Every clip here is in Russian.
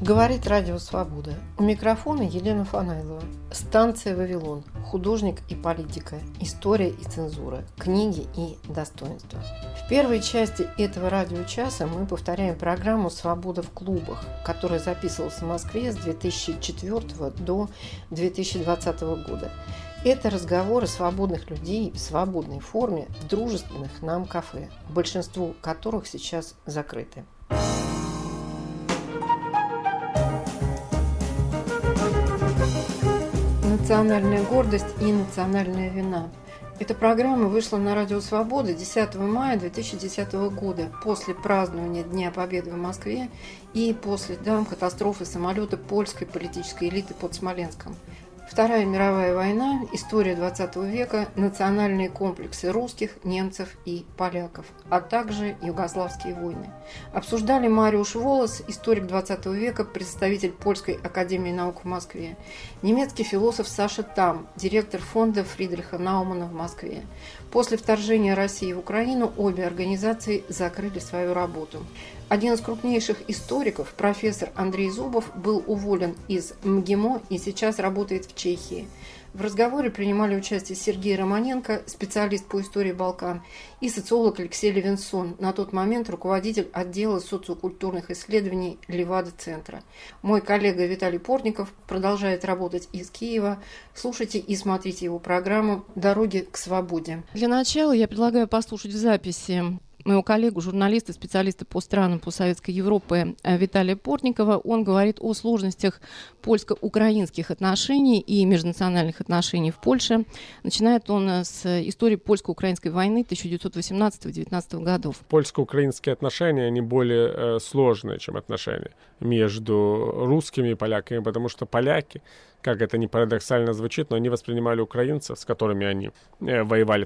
Говорит Радио Свобода. У микрофона Елена Фанайлова. Станция «Вавилон». Художник и политика. История и цензура. Книги и достоинства. В первой части этого радиочаса мы повторяем программу «Свобода в клубах», которая записывалась в Москве с 2004 до 2020 года. Это разговоры свободных людей в свободной форме в дружественных нам кафе, большинство которых сейчас закрыты. Национальная гордость и национальная вина. Эта программа вышла на Радио Свобода 10 мая 2010 года, после празднования Дня Победы в Москве и после катастрофы самолета польской политической элиты под Смоленском. Вторая мировая война, история 20 века, национальные комплексы русских, немцев и поляков, а также югославские войны. Обсуждали Мариуш Волос, историк 20 века, представитель Польской академии наук в Москве, немецкий философ Саша Там, директор фонда Фридриха Наумана в Москве. После вторжения России в Украину обе организации закрыли свою работу. Один из крупнейших историков, профессор Андрей Зубов, был уволен из МГИМО и сейчас работает в Чехии. В разговоре принимали участие Сергей Романенко, специалист по истории Балкан, и социолог Алексей Левинсон, на тот момент руководитель отдела социокультурных исследований Левада-центра. Мой коллега Виталий Портников продолжает работать из Киева. Слушайте и смотрите его программу «Дороги к свободе». Для начала я предлагаю послушать в записи моего коллегу, журналиста, специалиста по странам постсоветской Европы Виталия Портникова. Он говорит о сложностях польско-украинских отношений и межнациональных отношений в Польше. Начинает он с истории польско-украинской войны 1918-19 годов. Польско-украинские отношения, они более сложные, чем отношения между русскими и поляками, потому что поляки, как это ни парадоксально звучит, но они воспринимали украинцев, с которыми они воевали в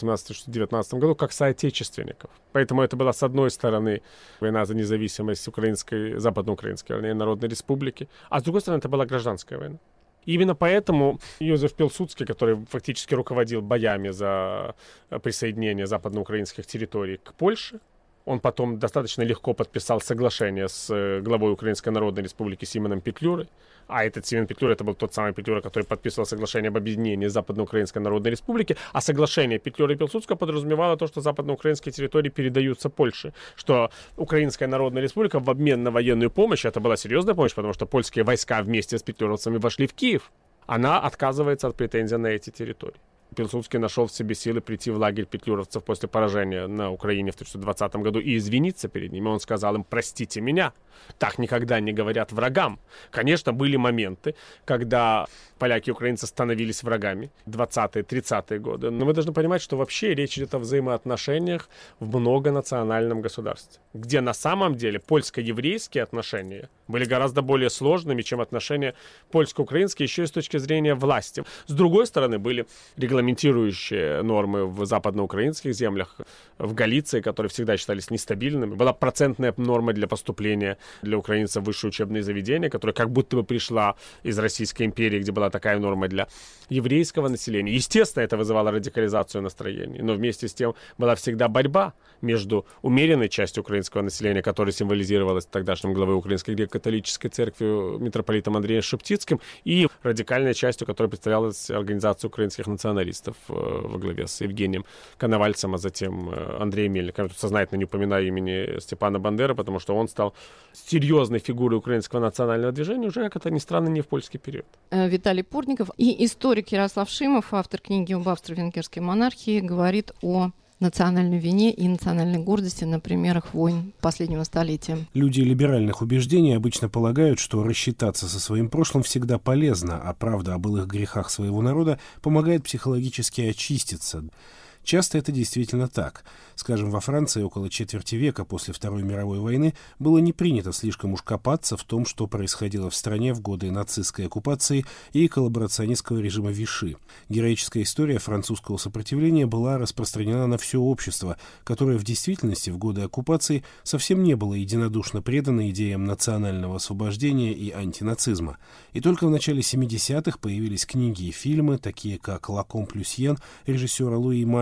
1918-19 году, как соотечественников. Поэтому это была, с одной стороны, война за независимость Западноукраинской Народной Республики, а с другой стороны, это была гражданская война. И именно поэтому Йозеф Пилсудский, который фактически руководил боями за присоединение западноукраинских территорий к Польше, он потом достаточно легко подписал соглашение с главой Украинской Народной Республики Симоном Петлюрой. А этот Симон Петлюра, это был тот самый Петлюра, который подписывал соглашение об объединении Западноукраинской Народной Республики. А соглашение Петлюры и Пилсудского подразумевало то, что западноукраинские территории передаются Польше. Что Украинская Народная Республика в обмен на военную помощь, это была серьезная помощь, потому что польские войска вместе с петлюровцами вошли в Киев. Она отказывается от претензий на эти территории. Пилсудский нашел в себе силы прийти в лагерь петлюровцев после поражения на Украине в 1920 году и извиниться перед ними. Он сказал им: простите меня, так никогда не говорят врагам. Конечно, были моменты, когда поляки и украинцы становились врагами, 20-е, 30-е годы. Но мы должны понимать, что вообще речь идет о взаимоотношениях в многонациональном государстве, где на самом деле польско-еврейские отношения были гораздо более сложными, чем отношения польско-украинские, еще и с точки зрения власти. С другой стороны, были регламентирующие нормы в западноукраинских землях, в Галиции, которые всегда считались нестабильными. Была процентная норма для поступления для украинцев в высшие учебные заведения, которая как будто бы пришла из Российской империи, где была такая норма для еврейского населения. Естественно, это вызывало радикализацию настроений, но вместе с тем была всегда борьба между умеренной частью украинского населения, которая символизировалась тогдашним главой Украинской греко-католической церкви митрополитом Андреем Шептицким, и радикальной частью, которая представлялась Организацией украинских националистов во главе с Евгением Коновальцем, а затем Андреем Мельником. Я тут сознательно не упоминаю имени Степана Бандеры, потому что он стал серьезной фигурой украинского национального движения уже, как это ни странно, не в польский период. Виталий Портников и историк Ярослав Шимов, автор книги об австро-венгерской монархии, говорит о национальной вине и национальной гордости на примерах войн последнего столетия. Люди либеральных убеждений обычно полагают, что рассчитаться со своим прошлым всегда полезно, а правда о былых грехах своего народа помогает психологически очиститься. Часто это действительно так. Скажем, во Франции около четверти века после Второй мировой войны было не принято слишком уж копаться в том, что происходило в стране в годы нацистской оккупации и коллаборационистского режима Виши. Героическая история французского сопротивления была распространена на все общество, которое в действительности в годы оккупации совсем не было единодушно предано идеям национального освобождения и антинацизма. И только в начале 70-х появились книги и фильмы, такие как «Ла Комплюсьен» режиссера Луи Маля,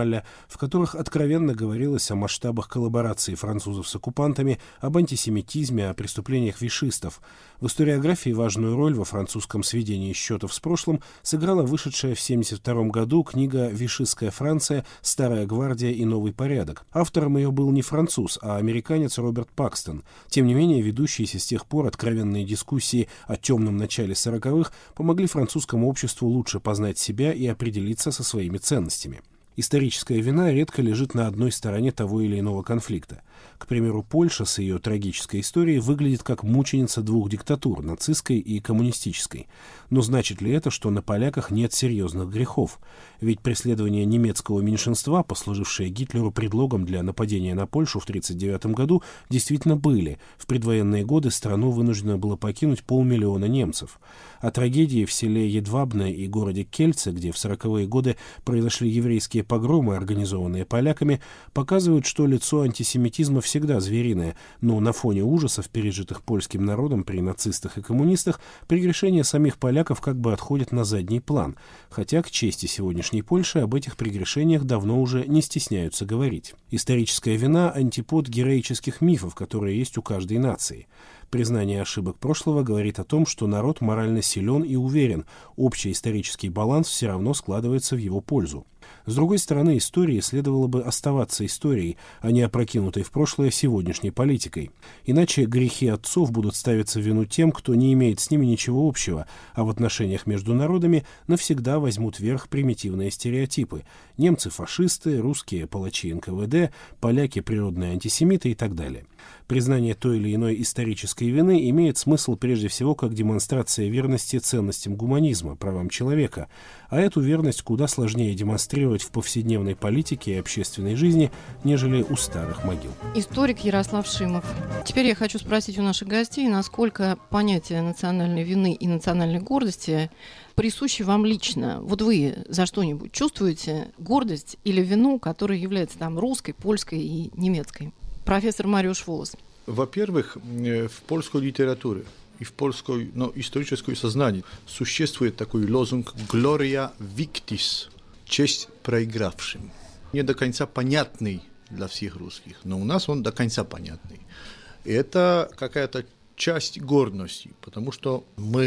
журнале, в которых откровенно говорилось о масштабах коллаборации французов с оккупантами, об антисемитизме, о преступлениях вишистов. В историографии важную роль во французском сведении счетов с прошлым сыграла вышедшая в 1972 году книга «Вишистская Франция. Старая гвардия и новый порядок». Автором ее был не француз, а американец Роберт Пакстон. Тем не менее, ведущиеся с тех пор откровенные дискуссии о темном начале 40-х помогли французскому обществу лучше познать себя и определиться со своими ценностями. Историческая вина редко лежит на одной стороне того или иного конфликта. К примеру, Польша с ее трагической историей выглядит как мученица двух диктатур, нацистской и коммунистической. Но значит ли это, что на поляках нет серьезных грехов? Ведь преследование немецкого меньшинства, послужившее Гитлеру предлогом для нападения на Польшу в 1939 году, действительно были. В предвоенные годы страну вынуждено было покинуть 500 000 немцев. А трагедии в селе Едвабне и городе Кельце, где в 40-е годы произошли еврейские погромы, организованные поляками, показывают, что лицо антисемитизма всегда звериное, но на фоне ужасов, пережитых польским народом при нацистах и коммунистах, прегрешения самих поляков как бы отходят на задний план, хотя к чести сегодняшней Польши об этих прегрешениях давно уже не стесняются говорить. Историческая вина – антипод героических мифов, которые есть у каждой нации. Признание ошибок прошлого говорит о том, что народ морально силен и уверен, общий исторический баланс все равно складывается в его пользу. С другой стороны, истории следовало бы оставаться историей, а не опрокинутой в прошлое сегодняшней политикой. Иначе грехи отцов будут ставиться в вину тем, кто не имеет с ними ничего общего, а в отношениях между народами навсегда возьмут верх примитивные стереотипы. Немцы – фашисты, русские – палачи НКВД, поляки – природные антисемиты и так далее. Признание той или иной исторической вины имеет смысл прежде всего как демонстрация верности ценностям гуманизма, правам человека, а эту верность куда сложнее демонстрировать в повседневной политике и общественной жизни, нежели у старых могил. Историк Ярослав Шимов. Теперь я хочу спросить у наших гостей, насколько понятие национальной вины и национальной гордости присущи вам лично. Вот вы за что-нибудь чувствуете гордость или вину, которая является там русской, польской и немецкой? Профессор Мариуш Волос. Во-первых, в польской литературе и в польской историческом сознании существует такой лозунг «Gloria victis» – «честь проигравшим». Не до конца понятный для всех русских, но у нас он до конца понятный. И это какая-то часть гордости, потому что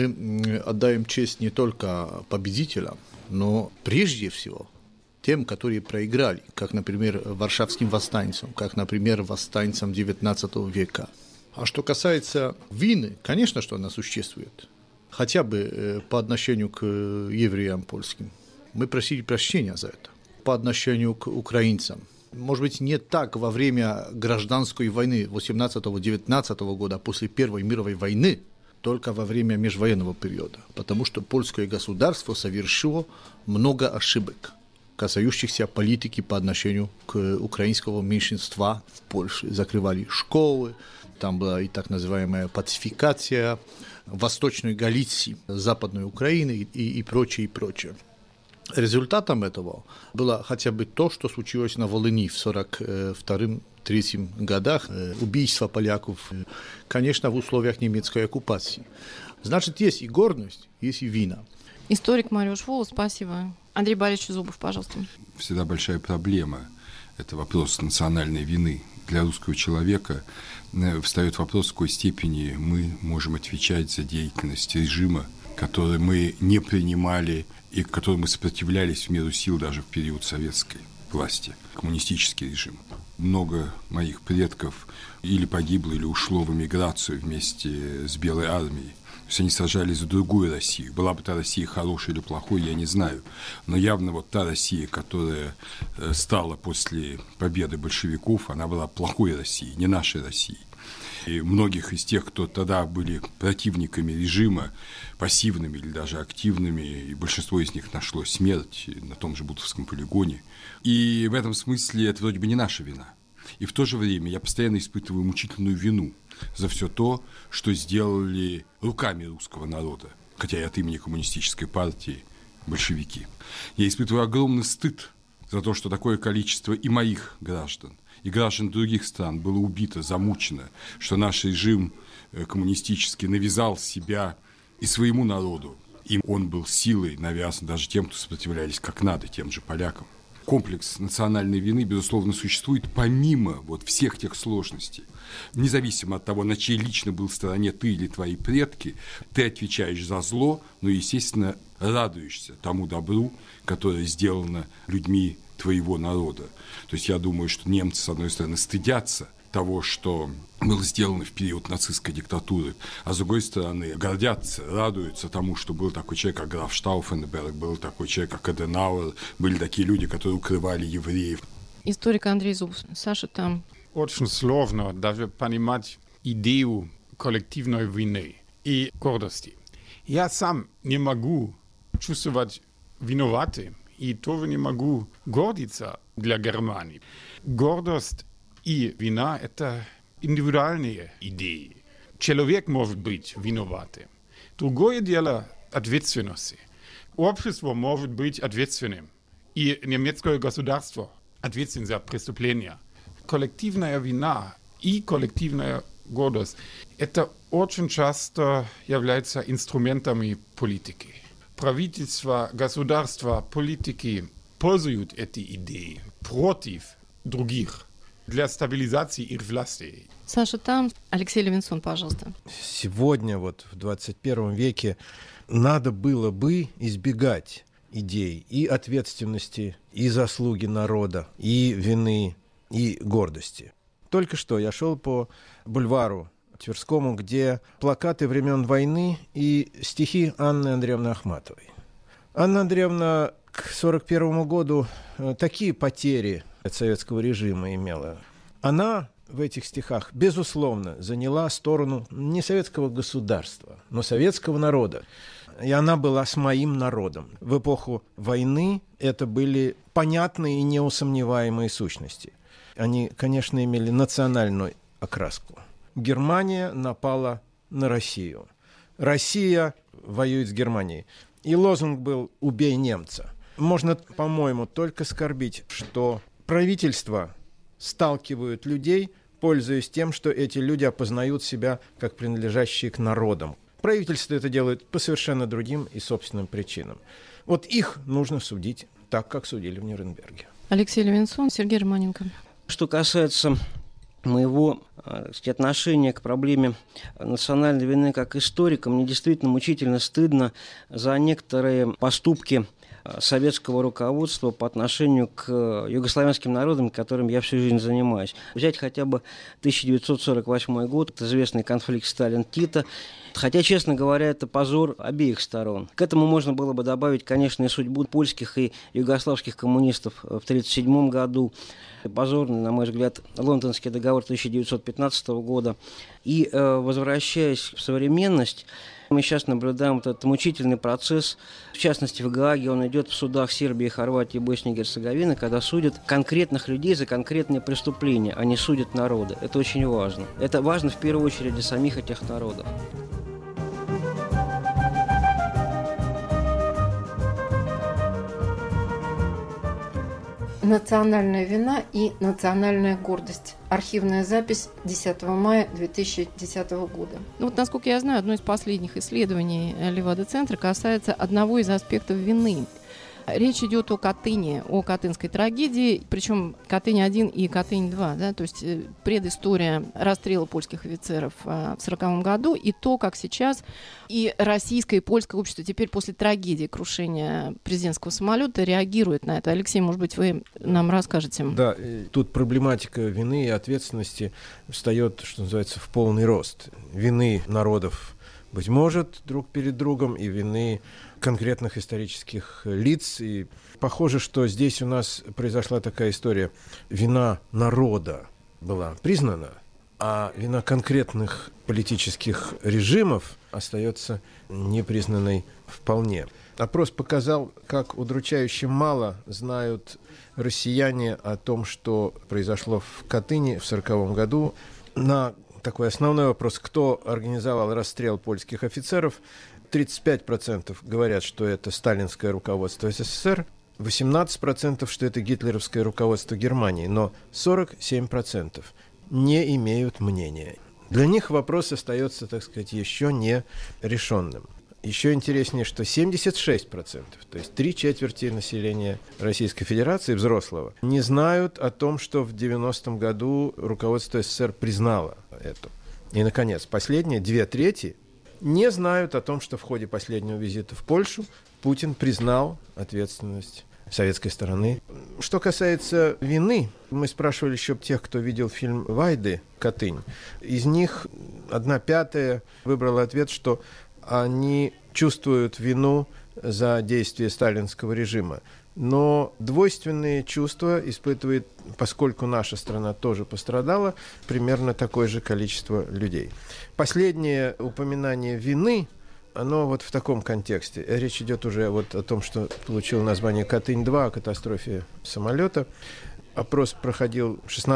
мы отдаем честь не только победителям, но прежде всего тем, которые проиграли, как, например, варшавским восстанцам, как, например, восстанцам XIX века. А что касается вины, конечно, что она существует, хотя бы по отношению к евреям польским. Мы просили прощения за это. По отношению к украинцам. Может быть, не так во время гражданской войны 18-19 года, после Первой мировой войны, только во время межвоенного периода, потому что польское государство совершило много ошибок, касающихся политики по отношению к украинскому меньшинству в Польше. Закрывали школы, там была и так называемая пацификация Восточной Галиции, Западной Украины и прочее, и прочее. Результатом этого было хотя бы то, что случилось на Волыни в 1942-1943 годах, убийство поляков, конечно, в условиях немецкой оккупации. Значит, есть и гордость, есть и вина. Историк Мариуш Волос, спасибо. Андрей Борисович Зубов, пожалуйста. Всегда большая проблема – это вопрос национальной вины. Для русского человека встает вопрос, в какой степени мы можем отвечать за деятельность режима, который мы не принимали и к которому мы сопротивлялись в меру сил даже в период советской власти, коммунистический режим. Много моих предков или погибло, или ушло в эмиграцию вместе с Белой армией. То есть они сражались за другую Россию. Была бы та Россия хорошей или плохой, я не знаю. Но явно вот та Россия, которая стала после победы большевиков, она была плохой Россией, не нашей Россией. И многих из тех, кто тогда были противниками режима, пассивными или даже активными, и большинство из них нашло смерть на том же Бутовском полигоне. И в этом смысле это вроде бы не наша вина. И в то же время я постоянно испытываю мучительную вину за все то, что сделали руками русского народа, хотя и от имени коммунистической партии, большевики. Я испытываю огромный стыд за то, что такое количество и моих граждан, и граждан других стран было убито, замучено, что наш режим коммунистический навязал себя и своему народу. И он был силой навязан даже тем, кто сопротивлялись как надо, тем же полякам. комплекс национальной вины, безусловно, существует помимо вот всех тех сложностей. Независимо от того, на чьей лично был стороне ты или твои предки, ты отвечаешь за зло, но, естественно, радуешься тому добру, которое сделано людьми твоего народа. То есть я думаю, что немцы, с одной стороны, стыдятся того, что было сделано в период нацистской диктатуры, а с другой стороны гордятся, радуются тому, что был такой человек, как граф Штауфенберг, был такой человек, как Аденауэр, были такие люди, которые укрывали евреев. Историк Андрей Зубов. Саша, там... Очень сложно даже понимать идею коллективной вины и гордости. Я сам не могу чувствовать виноватым и тоже не могу гордиться для Германии. Гордость и вина – это индивидуальные идеи. Человек может быть виноватым. Другое дело ответственности. Общество может быть ответственным. И немецкое государство ответственно за преступления. Коллективная вина и коллективная гордость – это очень часто является инструментами политики. Правительства, государства, политики пользуют эти идеи против других для стабилизации их власти. Саша, там. Алексей Левинсон, пожалуйста. Сегодня, вот в 21 веке, надо было бы избегать идей и ответственности, и заслуги народа, и вины, и гордости. Только что я шел по бульвару Тверскому, где плакаты времен войны и стихи Анны Андреевны Ахматовой. Анна Андреевна к 1941 году такие потери от советского режима имела. Она в этих стихах, безусловно, заняла сторону не советского государства, но советского народа. И она была с моим народом. В эпоху войны это были понятные и неусомневаемые сущности. Они, конечно, имели национальную окраску. Германия напала на Россию. Россия воюет с Германией. И лозунг был «Убей немца». Можно, по-моему, только скорбить, что правительства сталкивают людей, пользуясь тем, что эти люди опознают себя как принадлежащие к народам. Правительство это делает по совершенно другим и собственным причинам. Вот их нужно судить так, как судили в Нюрнберге. Алексей Левинсон, Сергей Романенко. Что касается моего отношения к проблеме национальной вины как историка, мне действительно мучительно стыдно за некоторые поступки советского руководства по отношению к югославянским народам, которым я всю жизнь занимаюсь. Взять хотя бы 1948 год, известный конфликт Сталин-Тита. Хотя, честно говоря, это позор обеих сторон. К этому можно было бы добавить, конечно, и судьбу польских и югославских коммунистов в 1937 году. Позорный, на мой взгляд, Лондонский договор 1915 года. И, возвращаясь в современность, мы сейчас наблюдаем вот этот мучительный процесс, в частности, в Гааге он идет в судах Сербии, Хорватии, Боснии и Герцеговины, когда судят конкретных людей за конкретные преступления, а не судят народы. Это очень важно. Это важно в первую очередь для самих этих народов. Национальная вина и национальная гордость. Архивная запись 10 мая 2010 года. Ну вот, насколько я знаю, одно из последних исследований Левада-центра касается одного из аспектов вины. Речь идет о Катыни, о катынской трагедии, причем Катынь-1 и Катынь-2, да, то есть предыстория расстрела польских офицеров в 1940 году и то, как сейчас и российское, и польское общество теперь после трагедии крушения президентского самолета реагирует на это. Алексей, может быть, вы нам расскажете? Да, тут проблематика вины и ответственности встает, что называется, в полный рост. Вины народов, быть может, друг перед другом, и вины конкретных исторических лиц. И похоже, что здесь у нас произошла такая история. Вина народа была признана, а вина конкретных политических режимов остается непризнанной вполне. Опрос показал, как удручающе мало знают россияне о том, что произошло в Катыни в 1940 году. На такой основной вопрос, кто организовал расстрел польских офицеров, 35% говорят, что это сталинское руководство СССР, 18%, что это гитлеровское руководство Германии, но 47% не имеют мнения. Для них вопрос остается, так сказать, еще не решенным. еще интереснее, что 76%, то есть 3/4 населения Российской Федерации взрослого, не знают о том, что в 90-м году руководство СССР признало это. И, наконец, последние 2/3 не знают о том, что в ходе последнего визита в Польшу Путин признал ответственность советской стороны. Что касается вины, мы спрашивали еще тех, кто видел фильм Вайды «Катынь». Из них 1/5 выбрала ответ, что они чувствуют вину за действия сталинского режима. Но двойственные чувства испытывает, поскольку наша страна тоже пострадала, примерно такое же количество людей. Последнее упоминание вины, оно вот в таком контексте. Речь идет уже вот о том, что получил название «Катынь-2», о катастрофе самолета. Опрос проходил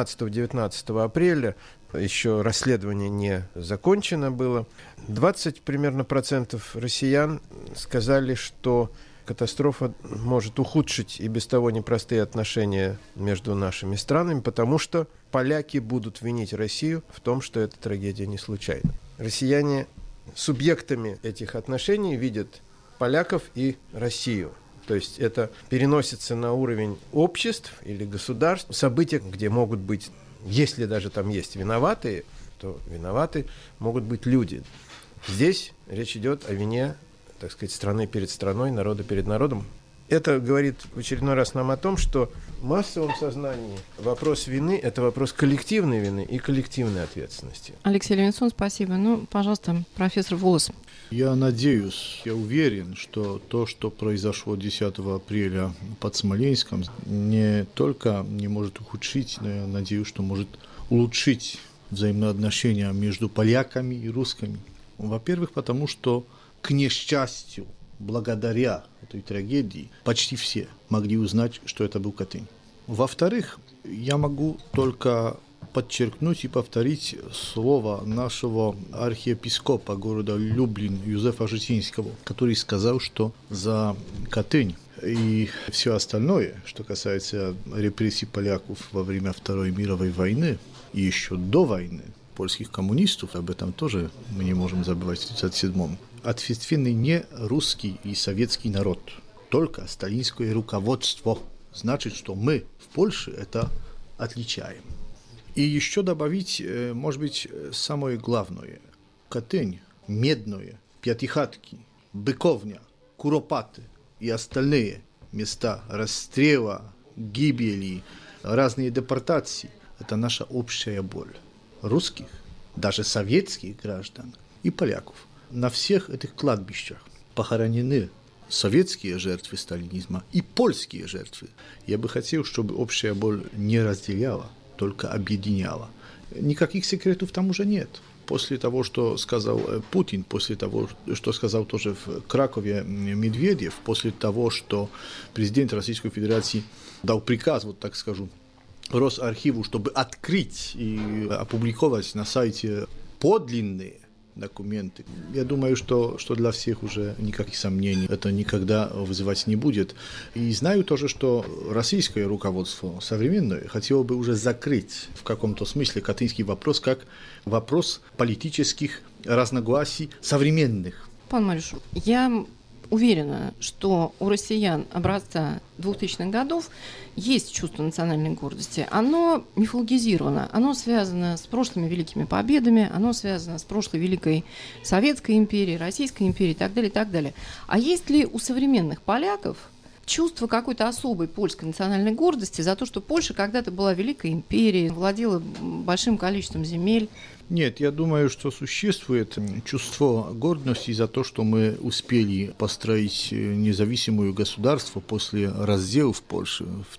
16-19 апреля. Еще расследование не закончено было. 20 примерно процентов россиян сказали, что катастрофа может ухудшить и без того непростые отношения между нашими странами, потому что поляки будут винить Россию в том, что эта трагедия не случайна. Россияне субъектами этих отношений видят поляков и Россию. То есть это переносится на уровень обществ или государств, события, где могут быть, если даже там есть виноватые, то виноваты могут быть люди. Здесь речь идет о вине, так сказать, страны перед страной, народа перед народом. Это говорит в очередной раз нам о том, что в массовом сознании вопрос вины – это вопрос коллективной вины и коллективной ответственности. Алексей Левинсон, спасибо. Ну, пожалуйста, профессор Волос. Я надеюсь, я уверен, что то, что произошло 10 апреля под Смоленском, не только не может ухудшить, но я надеюсь, что может улучшить взаимоотношения между поляками и русскими. Во-первых, потому что, к несчастью, благодаря этой трагедии почти все могли узнать, что это был Катынь. Во-вторых, я могу только подчеркнуть и повторить слово нашего архиепископа города Люблин Юзефа Житинского, который сказал, что за Катынь и все остальное, что касается репрессий поляков во время Второй мировой войны и еще до войны, польских коммунистов, об этом тоже мы не можем забывать в 1937-м, ответственный не русский и советский народ, только сталинское руководство. Значит, что мы в Польше это отличаем. И еще добавить, может быть, самое главное. Катынь, Медное, Пятихатки, Быковня, Куропаты и остальные места расстрела, гибели, разные депортации – это наша общая боль. Русских, даже советских граждан и поляков. На всех этих кладбищах похоронены советские жертвы сталинизма и польские жертвы. Я бы хотел, чтобы общая боль не разделяла, только объединяла. Никаких секретов там уже нет. После того, что сказал Путин, после того, что сказал тоже в Кракове Медведев, после того, что президент Российской Федерации дал приказ, вот так скажу, Росархиву, чтобы открыть и опубликовать на сайте подлинные документы. Я думаю, что для всех уже никаких сомнений это никогда вызывать не будет. И знаю тоже, что российское руководство современное хотело бы уже закрыть в каком-то смысле катынский вопрос как вопрос политических разногласий современных. Пан Марюш, я уверена, что у россиян образца 2000-х годов есть чувство национальной гордости. Оно мифологизировано, оно связано с прошлыми великими победами, оно связано с прошлой великой Советской империей, Российской империей и так далее, и так далее. А есть ли у современных поляков чувство какой-то особой польской национальной гордости за то, что Польша когда-то была великой империей, владела большим количеством земель? Нет, я думаю, что существует чувство гордости за то, что мы успели построить независимое государство после раздела в Польше в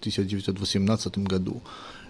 1918 году.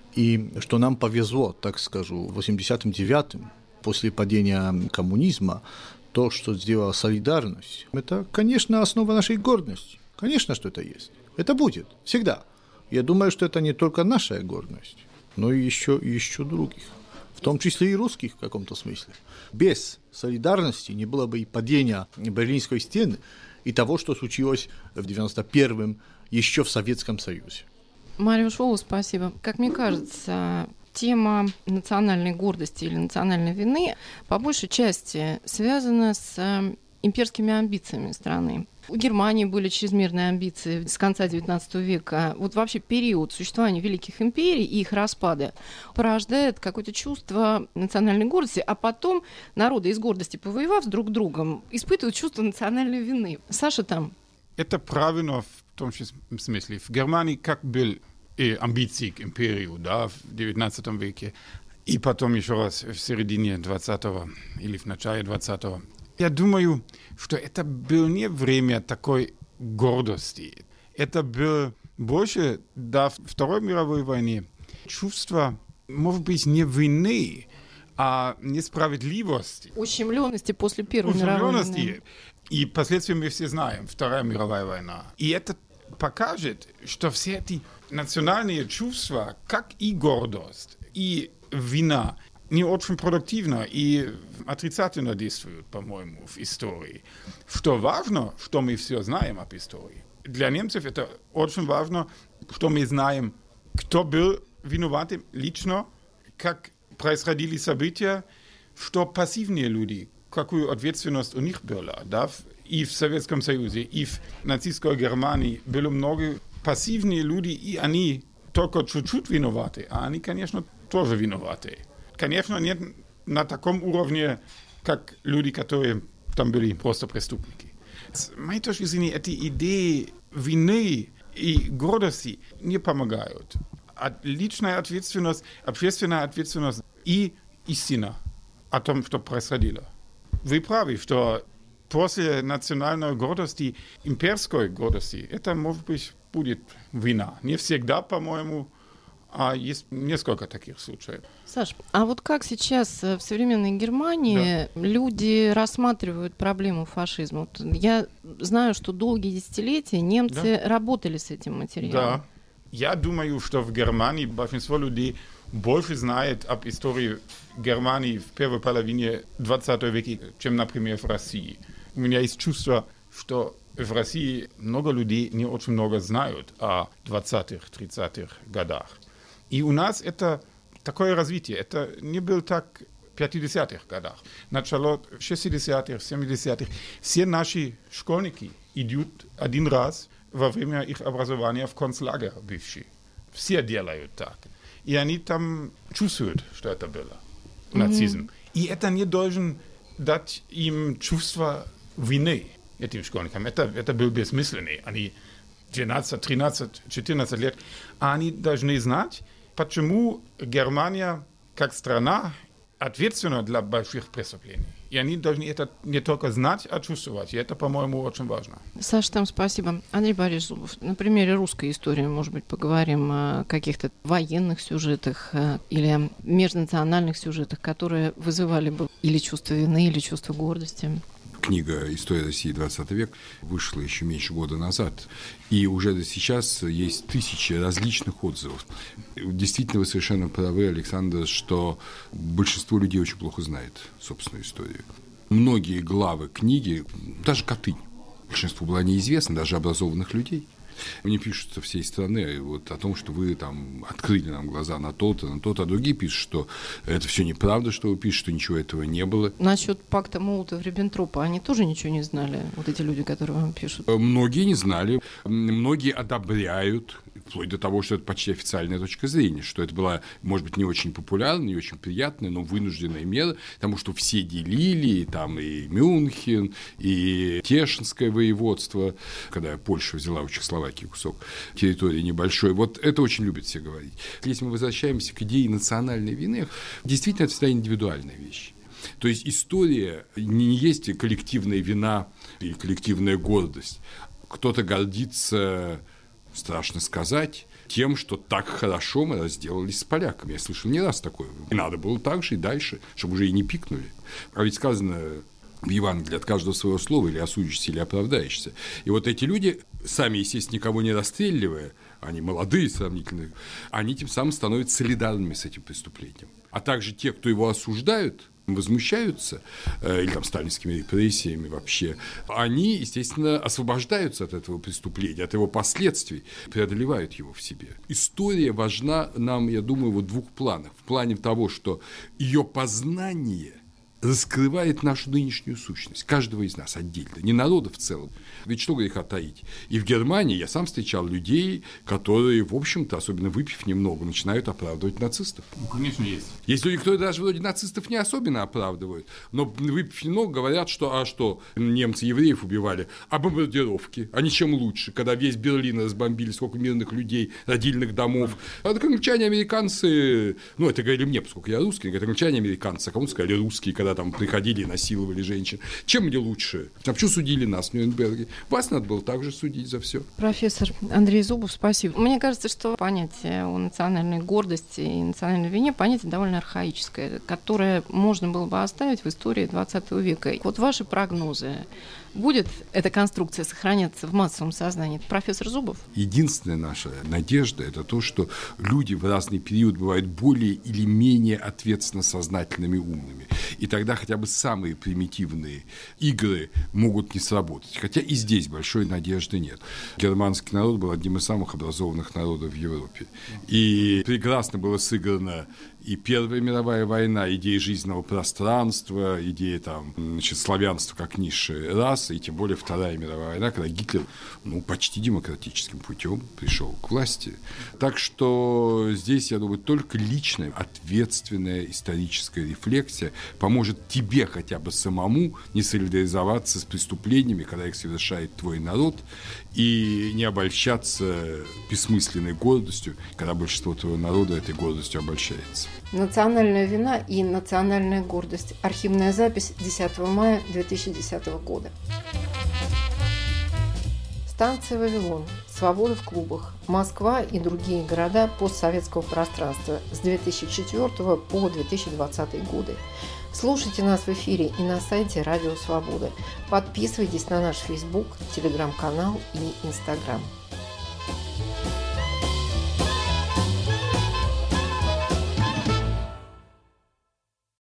И что нам повезло, так скажу, в 1989-м, после падения коммунизма, то, что сделала солидарность, это, конечно, основа нашей гордости. Конечно, что это есть. Это будет. Всегда. Я думаю, что это не только наша гордость, но и еще других. В том числе и русских в каком-то смысле. Без солидарности не было бы и падения Берлинской стены, и того, что случилось в 91-м еще в Советском Союзе. Мариуш Волос, спасибо. Как мне кажется, тема национальной гордости или национальной вины по большей части связана с имперскими амбициями страны. У Германии были чрезмерные амбиции с конца XIX века. Вот вообще период существования великих империй и их распада порождает какое-то чувство национальной гордости, а потом народы из гордости, повоевав с друг другом, испытывают чувство национальной вины. Саша там. Это правильно в том смысле. В Германии как были амбиции к империю, да, в XIX веке, и потом еще раз в середине 20-го или в начале 20-го. Я думаю, что это было не время такой гордости. Это было больше до Второй мировой войны чувство, может быть, не вины, а несправедливости. Ущемленности после Первой мировой войны. И последствия мы все знаем, Вторая мировая война. И это покажет, что все эти национальные чувства, как и гордость, и вина, не очень продуктивно и отрицательно действуют, по-моему, в истории. Что важно, что мы все знаем об истории. Для немцев это очень важно, что мы знаем, кто был виноватым лично, как происходили события, что пассивные люди, какую ответственность у них была. Да? И в Советском Союзе, и в нацистской Германии было много пассивные люди, и они только чуть-чуть виноваты, а они, конечно, тоже виноваты. Конечно, нет на таком уровне, как люди, которые там были просто преступники. С моей точки зрения, эти идеи вины и гордости не помогают. Личная ответственность, общественная ответственность и истина о том, что происходило. Вы правы, что после национальной гордости, имперской гордости, это, может быть, будет вина. Не всегда, по-моему, а есть несколько таких случаев. Саш, а вот как сейчас в современной Германии люди рассматривают проблему фашизма? Вот я знаю, что долгие десятилетия немцы работали с этим материалом. Да. Я думаю, что в Германии большинство людей больше знает об истории Германии в первой половине 20 века, чем, например, в России. У меня есть чувство, что в России много людей не очень много знают о 20-х, 30-х годах. И у нас это такое развитие. Это не было так в 50-х годах. Начало в 60-х, 70-х. Все наши школьники идут один раз во время их образования в концлагерь бывший. Все делают так. И они там чувствуют, что это было. Нацизм. И это не должен дать им чувство вины этим школьникам. Это было бессмысленно. Они 12, 13, 14 лет. А они должны знать, почему Германия, как страна, ответственна для больших преступлений. И они должны это не только знать, а чувствовать. И это, по-моему, очень важно. Саша, там спасибо. Андрей Борисович Зубов, на примере русской истории, может быть, поговорим о каких-то военных сюжетах или межнациональных сюжетах, которые вызывали бы или чувство вины, или чувство гордости. Книга «История России 20 век» вышла еще меньше года назад, и уже сейчас есть тысячи различных отзывов. Действительно, вы совершенно правы, Александр, что большинство людей очень плохо знает собственную историю. Многие главы книги, даже Катынь, большинству была неизвестна, даже образованных людей. Мне пишут со всей страны вот о том, что вы там открыли нам глаза на то-то, а другие пишут, что это все неправда, что вы пишете, что ничего этого не было. Насчет пакта Молотова-Риббентропа они тоже ничего не знали, вот эти люди, которые вам пишут? Многие не знали, многие одобряют, вплоть до того, что это почти официальная точка зрения, что это была, может быть, не очень популярная, не очень приятная, но вынужденная мера, потому что все делили, там и Мюнхен, и Тешинское воеводство, когда Польша взяла у Чехословакии кусок территории небольшой. Вот это очень любят все говорить. Если мы возвращаемся к идее национальной вины, действительно, это всегда индивидуальная вещь. То есть история не есть коллективная вина или коллективная гордость. Кто-то гордится, страшно сказать, тем, что так хорошо мы разделались с поляками. Я слышал не раз такое. И надо было так же и дальше, чтобы уже и не пикнули. А ведь сказано в Евангелии: от каждого своего слова или осудишься, или оправдаешься. И вот эти люди, сами, естественно, никого не расстреливая, они молодые сравнительно, они тем самым становятся солидарными с этим преступлением. А также те, кто его осуждают, возмущаются, или там сталинскими репрессиями вообще, они, естественно, освобождаются от этого преступления, от его последствий, преодолевают его в себе. История важна нам, я думаю, в двух планах. В плане того, что ее познание раскрывает нашу нынешнюю сущность, каждого из нас отдельно, не народа в целом. Ведь что греха таить? И в Германии я сам встречал людей, которые, в общем-то, особенно выпив немного, начинают оправдывать нацистов. Ну, конечно, есть. Есть люди, которые даже вроде нацистов не особенно оправдывают, но выпив немного, говорят, что немцы евреев убивали, а бомбардировки, они чем лучше, когда весь Берлин разбомбили, сколько мирных людей, родильных домов. А так англичане, американцы, ну, это говорили мне, поскольку я русский, говорят, англичане, американцы, а кому-то сказали русские, когда там приходили и насиловали женщин. Чем мне лучше? А почему судили нас в Нюрнберге? Вас надо было также судить за все. Профессор Андрей Зубов, спасибо. Мне кажется, что понятие о национальной гордости и национальной вине понятие довольно архаическое, которое можно было бы оставить в истории 20 века. Вот ваши прогнозы. Будет эта конструкция сохраняться в массовом сознании? Профессор Зубов? Единственная наша надежда – это то, что люди в разный период бывают более или менее ответственно сознательными, умными. И тогда хотя бы самые примитивные игры могут не сработать. Хотя и здесь большой надежды нет. Германский народ был одним из самых образованных народов в Европе. И прекрасно было сыграно и Первая мировая война, идея жизненного пространства, идея славянства как низшей расы, и тем более Вторая мировая война, когда Гитлер почти демократическим путем пришел к власти. Так что здесь, я думаю, только личная, ответственная историческая рефлексия поможет тебе хотя бы самому не солидаризоваться с преступлениями, когда их совершает твой народ, и не обольщаться бессмысленной гордостью, когда большинство твоего народа этой гордостью обольщается. Национальная вина и национальная гордость. Архивная запись 10 мая 2010 года. Станция «Вавилон». Свобода в клубах. Москва и другие города постсоветского пространства с 2004 по 2020 годы. Слушайте нас в эфире и на сайте Радио Свобода. Подписывайтесь на наш Facebook, Telegram-канал и Instagram.